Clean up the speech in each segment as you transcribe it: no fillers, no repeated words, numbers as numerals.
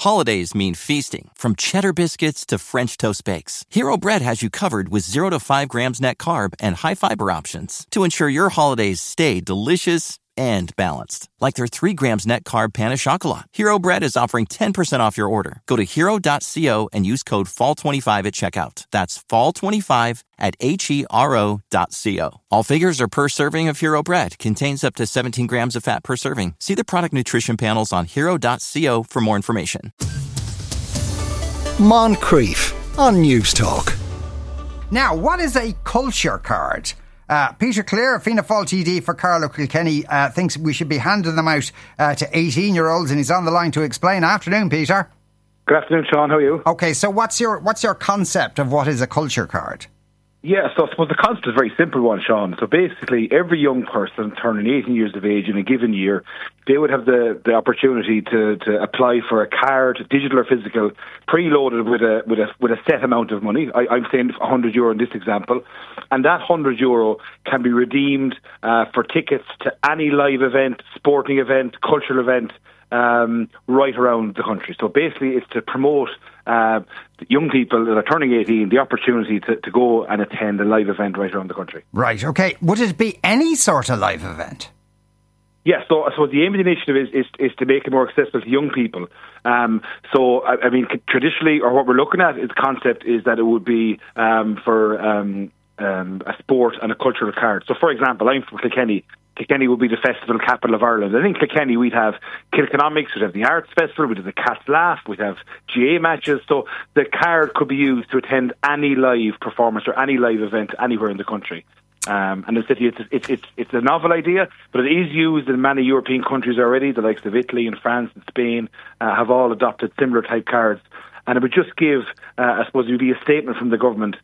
Holidays mean feasting, from cheddar biscuits to French toast bakes. Hero Bread has you covered with 0 to 5 grams net carb and high fiber options to ensure your holidays stay delicious and balanced. Like their 3 grams net carb pan of chocolat. Hero Bread is offering 10% off your order. Go to hero.co and use code FALL25 at checkout. That's FALL25 at HERO.co. All figures are per serving of Hero Bread. Contains up to 17 grams of fat per serving. See the product nutrition panels on hero.co for more information. Moncrief on News Talk. Now, what is a culture card? Peter Clear, Fianna Fáil TD for Carlow Kilkenny, thinks we should be handing them out to 18-year-olds, and he's on the line to explain. Afternoon, Peter. Good afternoon, Sean. How are you? Okay, so what's your concept of what is a culture card? Yeah, so I suppose the concept is a very simple one, Sean. So basically, every young person turning 18 years of age in a given year, they would have the opportunity to apply for a card, digital or physical, preloaded with a set amount of money. I'm saying €100 in this example, and that €100 can be redeemed for tickets to any live event, sporting event, cultural event, right around the country. So basically, it's to promote young people that are turning 18 the opportunity to go and attend a live event right around the country. Right, okay. Would it be any sort of live event? Yeah, so the aim of the initiative is to make it more accessible to young people. So, I mean, traditionally, or what we're looking at, is the concept is that it would be for a sport and a cultural card. So, for example, I'm from Kilkenny. Kilkenny would be the festival capital of Ireland. I think Kilkenny, we'd have Kilkenomics, we'd have the Arts Festival, we'd have the Cat's Laugh, we'd have GA matches. So the card could be used to attend any live performance or any live event anywhere in the country. And it's a novel idea, but it is used in many European countries already. The likes of Italy and France and Spain have all adopted similar type cards. And it would just give, I suppose it would be a statement from the government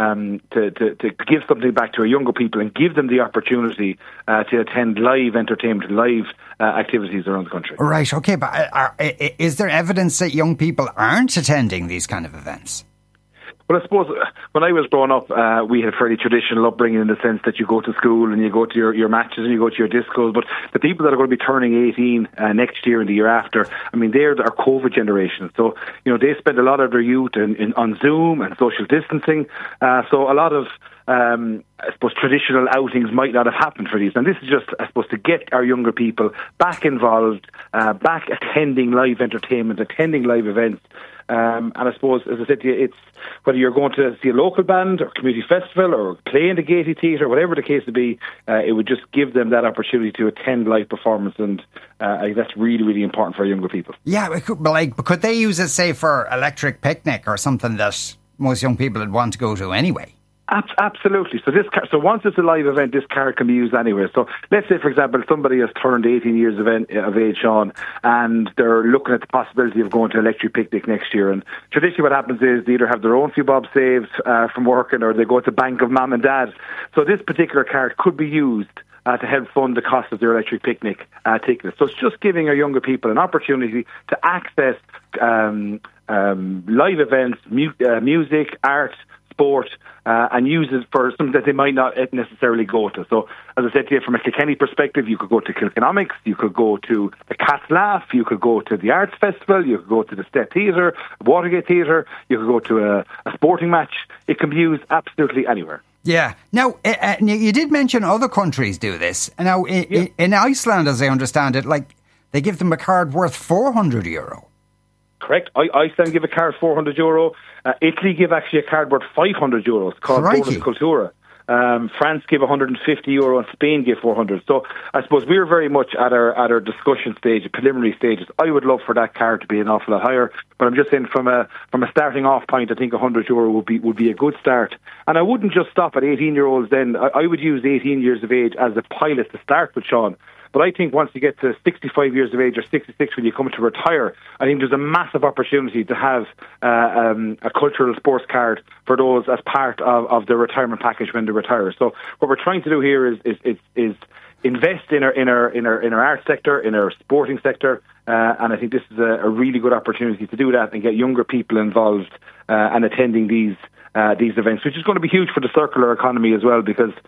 to give something back to our younger people and give them the opportunity to attend live entertainment, live activities around the country. Right, okay, but is there evidence that young people aren't attending these kind of events? Well, I suppose when I was growing up, we had a fairly traditional upbringing in the sense that you go to school and you go to your matches and you go to your discos. But the people that are going to be turning 18 next year and the year after, I mean, they're our COVID generation. So, you know, they spend a lot of their youth on Zoom and social distancing. So a lot of, I suppose, traditional outings might not have happened for these. And this is just, I suppose, to get our younger people back involved, back attending live entertainment, attending live events. And I suppose, as I said to you, it's whether you're going to see a local band or community festival or play in the Gaiety Theatre, whatever the case may be, it would just give them that opportunity to attend live performance, and I think that's really, really important for younger people. Yeah, but could they use it, say, for Electric Picnic or something that most young people would want to go to anyway? Absolutely. So once it's a live event, this card can be used anywhere. So let's say, for example, somebody has turned 18 years of age, Sean, and they're looking at the possibility of going to Electric Picnic next year. And traditionally what happens is they either have their own few bob saved from working, or they go to the bank of mum and dad. So this particular card could be used to help fund the cost of their Electric Picnic tickets. So it's just giving our younger people an opportunity to access live events, music, art, sport, and use it for something that they might not necessarily go to. So, as I said to you, from a Kilkenny perspective, you could go to Kilkenomics, you could go to the Cat's Laugh, you could go to the Arts Festival, you could go to the State Theatre, Watergate Theatre, you could go to a sporting match. It can be used absolutely anywhere. Yeah. Now, you did mention other countries do this. Now, in Iceland, as I understand it, like, they give them a card worth €400. Correct. Iceland give a card €400. Italy give actually a card worth €500 called Bonus Cultura. France give €150 and Spain give 400. So I suppose we're very much at our discussion stage, preliminary stages. I would love for that card to be an awful lot higher, but I'm just saying from a starting off point, I think €100 would be a good start. And I wouldn't just stop at 18-year-olds then. I would use 18 years of age as a pilot to start with, Sean. But I think once you get to 65 years of age or 66 when you come to retire, I think there's a massive opportunity to have a cultural sports card for those as part of their retirement package when they retire. So what we're trying to do here is invest in our arts sector, in our sporting sector, and I think this is a really good opportunity to do that and get younger people involved and attending these events, which is going to be huge for the circular economy as well, because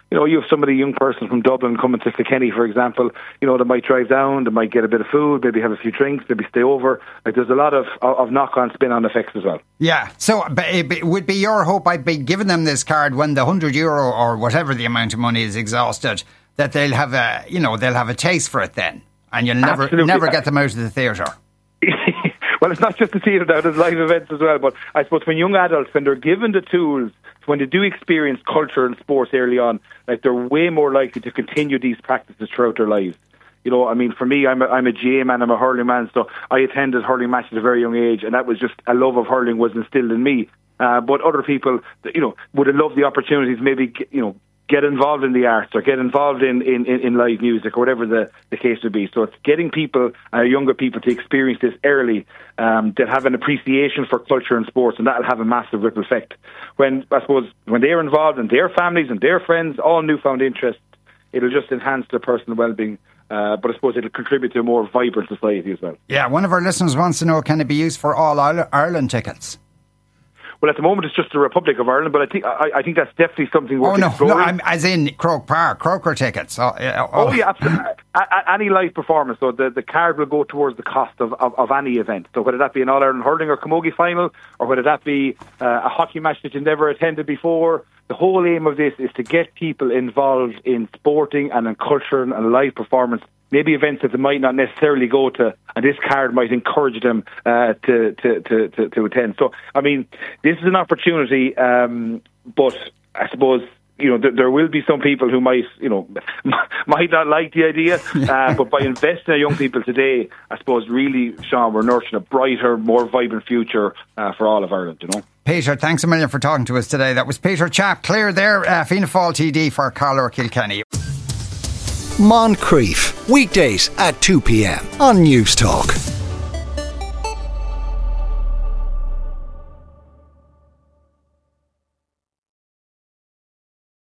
you have somebody, young person from Dublin coming to Kilkenny, for example, they might drive down, they might get a bit of food, maybe have a few drinks, maybe stay over. Like, there's a lot of knock-on, spin-on effects as well. Yeah, so it would be your hope, I'd be giving them this card when the €100 or whatever the amount of money is exhausted, that they'll have a taste for it then, and you'll never get them out of the theatre. Well, it's not just the theatre now, there's live events as well, but I suppose when young adults, when they're given the tools, when they do experience culture and sports early on, like, they're way more likely to continue these practices throughout their lives. For me, I'm a GA man, I'm a hurling man, so I attended hurling matches at a very young age, and that was just a love of hurling was instilled in me. But other people, would have loved the opportunities, maybe, get involved in the arts or get involved in live music or whatever the case would be. So it's getting people, younger people, to experience this early, that have an appreciation for culture and sports, and that'll have a massive ripple effect. When they're involved in their families and their friends, all newfound interest, it'll just enhance their personal well-being. But I suppose it'll contribute to a more vibrant society as well. Yeah, one of our listeners wants to know, can it be used for all Ireland tickets? Well, at the moment it's just the Republic of Ireland, but I think that's definitely something worth exploring. No, I'm as in Croke Park, Croker tickets. Yeah, absolutely. Any live performance, so the card will go towards the cost of any event. So whether that be an All-Ireland hurling or camogie final, or whether that be a hockey match that you've never attended before, the whole aim of this is to get people involved in sporting and in culture and live performance. Maybe events that they might not necessarily go to, and this card might encourage them to attend. So, this is an opportunity, but I suppose, there will be some people who might not like the idea, but by investing in young people today, I suppose really, Sean, we're nurturing a brighter, more vibrant future for all of Ireland, Peter, thanks a million for talking to us today. That was Peter Chapp, Clare there, Fianna Fáil TD for Carlow Kilkenny. Moncrief, weekdays at 2 p.m. on News Talk.